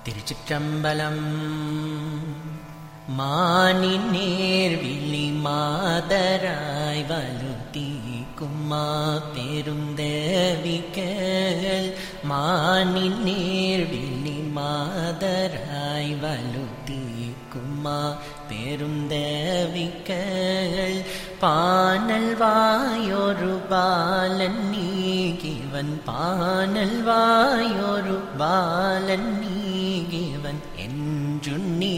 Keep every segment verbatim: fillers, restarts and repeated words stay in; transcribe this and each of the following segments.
திருச்சிற்றம்பலம். மானின் நேர்விழி மாதராய் வலுத்தீக்கும்மா பெருந்தேவிகள். மானின் நேர்விழி மாதராய் வலுத்தீக்கும்மா பெருந்தேவிகள். பானல் வாயொரு பாலன் நீகிவன் பானல் வாயொரு பாலன் நீகிவன் என்று நீ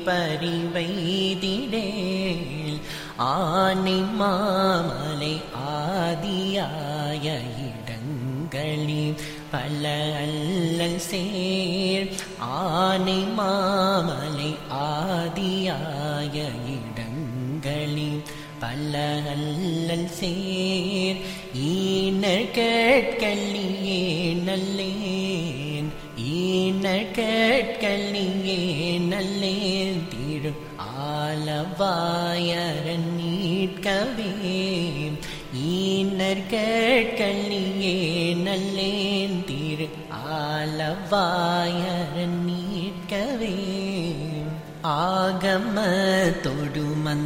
பரிவைதிடேல். ஆனை மாமலை ஆதியாய இடங்களில் பல அல்லல் சேர். ஆனை மாமலை ஆதியாய இடங்களில் பல அல்லல் சேர். ஈனர் கேட்கலியே நல்லேன் ஈனர் கேட்கலியே நல்லேன். திரு ஆலவாயரன் நீட்கவே ஈனர் கேட்கலியே நல்லேன். திரு ஆலவாயரன் நீட்கவே. ஆகம தொடு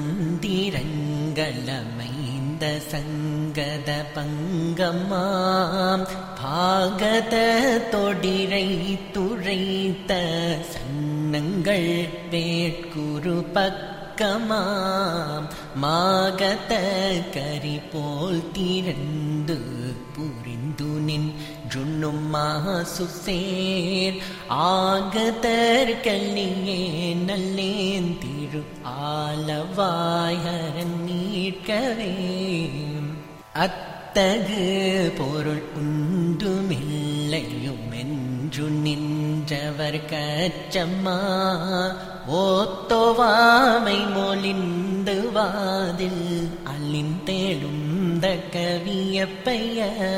மந்திரங்களமைந்த சங்கத பங்கமாம் பாகத தொடிரை துரைத்த சன்னங்கள் வேட்குரு பக்கமாம் மாகத கரி போல் திரண்டு புரிந்து நின்றுண்ணும் மாசுசேர். ஆகதற்கல்லியே நல்லேன் திரு ஆலவாயரன் நீட்கவே. அத்தகு பொருள் உண்டுமில்லையும் என்று நின்றவர் கச்சம்மா ஓத்தோவாமை மொழிந்து வாதில் அழிந்தேழுந்த கவியப்பைய.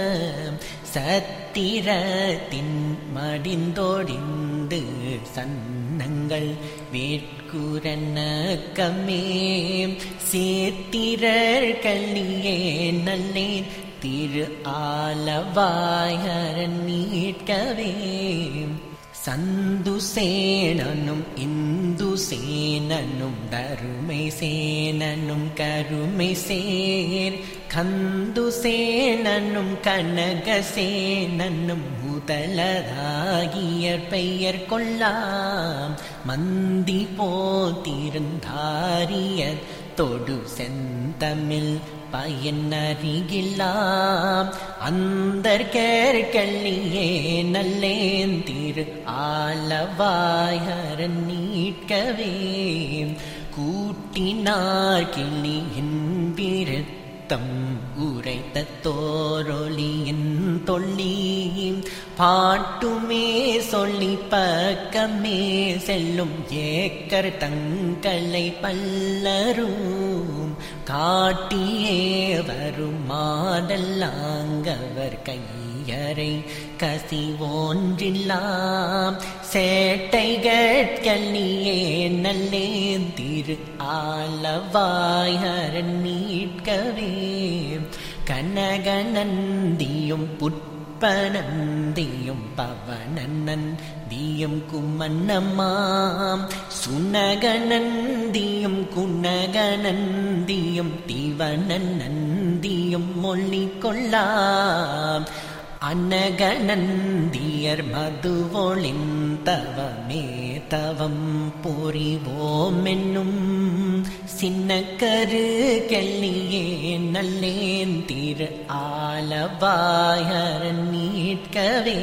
சத்திரத்தின் மடிந்தோடிந்து சன்னங்கள் வேட்குரனக்கமே சேத்திரர் கல்லியே நல்லேன் திரு ஆலவாயரன் நீட்கவே. சந்து சேனனும் இந்து சேனனும் தருமை சேனனும் கருமை சேர். கந்து சேனனும் கனக சேனனும் முதலதாகிய பெயர் கொல்லாம். மந்தி போத்திருந்தாரிய தொடு செந்தமிழ் பயனறிகிலாம். அந்தர்கேற்கல்லியே நல்லேன் திரு ஆலவாயரன் நீட்கவே. கூட்டினார் கிளியின் விருத்தம் உரைத்த தோரொலியின் தொல்லி. பாட்டுமே சொல்லி பக்கமே செல்லும் ஏக்கர் தங்களை பல்லரும் காட்டியே வரும் மாடல்லாங்கவர் கையறை கசிவோன்றில்லாம். சேட்டைகட்கல்லியே நல்லேன் திரு ஆலவாயரன் நீட்கவே. கனகநந்தியும் புட்பநந்தியும் பவனநந்தியும் குமன்னமாம். சுனகநந்தியும் குணகநந்தியும் திவனநந்தியும் மொழி கொள்ளாம். அனகநந்தியர் மதுவொளின் தவமே தவம் புரிவோம் என்னும். சின்னக்கரு கெல்லியே நல்லேன் திரு ஆலவாயரன் நீட்கவே.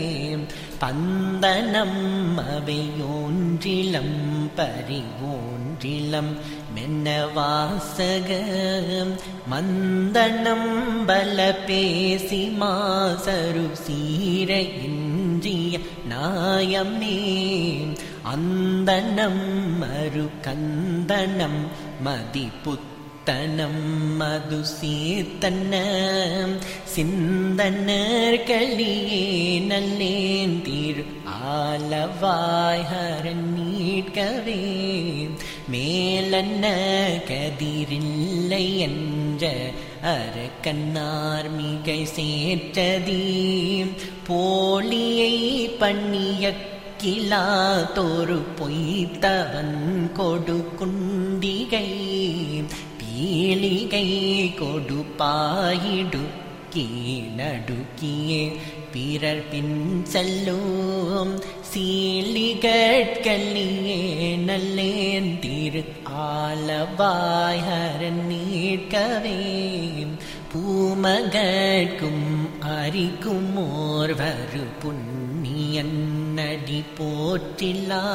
பந்தனம் அவையோன்றிலம் பறிவோன்றிலம் மென்னவாசகம். மந்தனம் பல பேசி மாசரு சீர இன்றிய நாயமே. அந்தனம் மறு கந்தனம் மதிப்புத்தனம் மது சீத்தன்னம். சிந்தனர் கலியே நல்லேன் திரு ஆலவாயரன் நீட்கவே. மேலன்ன கதிரில்லை என்ற அரக்கன்னார் மிகை சேற்றதீ. போலியை பண்ணிய பொய்க்கிலாதொரு பொய்த்தவன் கொடு குண்டிகை பீலிகை கொடுப்பாயிடுக்கி நடுக்கியே பிறர் பின் செல்லும் சீலிகட்கல்லியே நல்லேன் திரு ஆலவாய்ஹரன் நீட்கவே பூமகட்கும் அரிக்கும் ஓர்வரு புண்ணியன் நடி போற்றிலா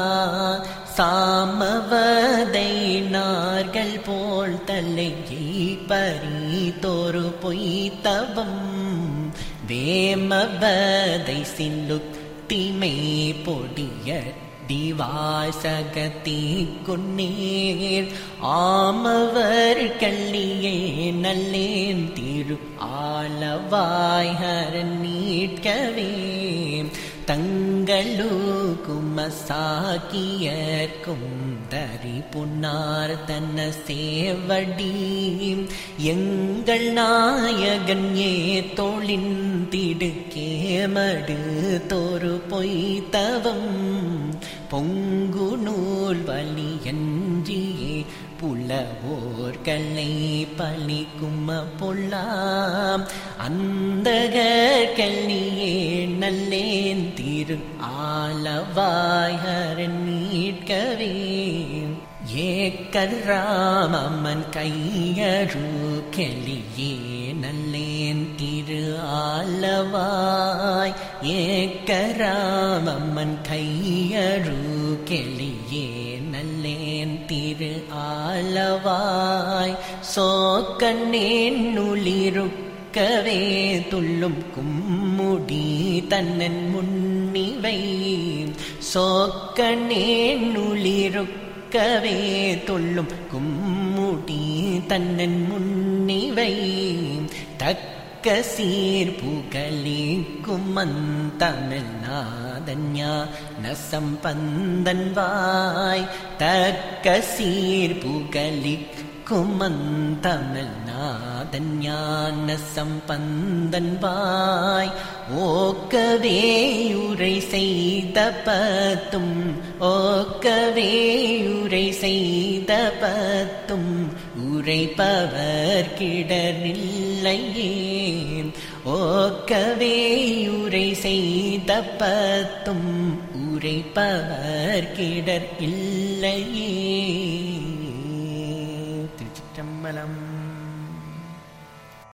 சாமவதை நார்கள் போல் தலையை பறிதொரு பொய்த்தவம் வேமவதை சில்லுத்திமை பொடிய திவாசகத்திக்குன்னேர் ஆமவர் கல்லியே நல்லேன் திரு ஆலவாய்ஹரன் நீட்கவே தங்களுக்கும் மசாக்கியர்க்கும் தரி புன்னார் தன்ன சேவடி எங்கள் நாயகன் ஏ தோளின் திடுக்கேமடு தோறு பொய்த்தவம் பொங்கு நூல் வலியன்றியே புலவோர் கல்லை பழிக்கும் பொல்லாம் அந்தகர் கல்லியே நல்லேன் திரு ஆலவாய்ஹரன் நீட்கவே ஏக்கராமன் கையரு கெளியே நல்லேன் திரு ஆலவாய் ஏக்கராமன் கையரு கெளியே நல்லேன் திரு ஆலவாய் சோக்கண்ணேன் நுளிருக்கவே துள்ளும் கும்முடி தன்னன் முன்னிவை சோக்கண்ணேன் நுளிருக்கவே துள்ளும் கும்முடி தன்னன் முன்னிவை தக்க சீர் புகழிக்கும் தமிழ் நாதன்யா நசம்பந்தன் வாய் தக்க சீர் புகழிக்கும் தமிழ் நாதன் ஞான சம்பந்தன் வாய் ஓக்கவே உரை செய்த பத்தும் ஓக்கவே உரை செய்த பத்தும் உரைப்பவர் கிடரில்லையே ஓக்கவே உரை செய்த பத்தும் உரைப்பவர் கிடர் இல்லையே. திருச்சிற்றம்பலம்.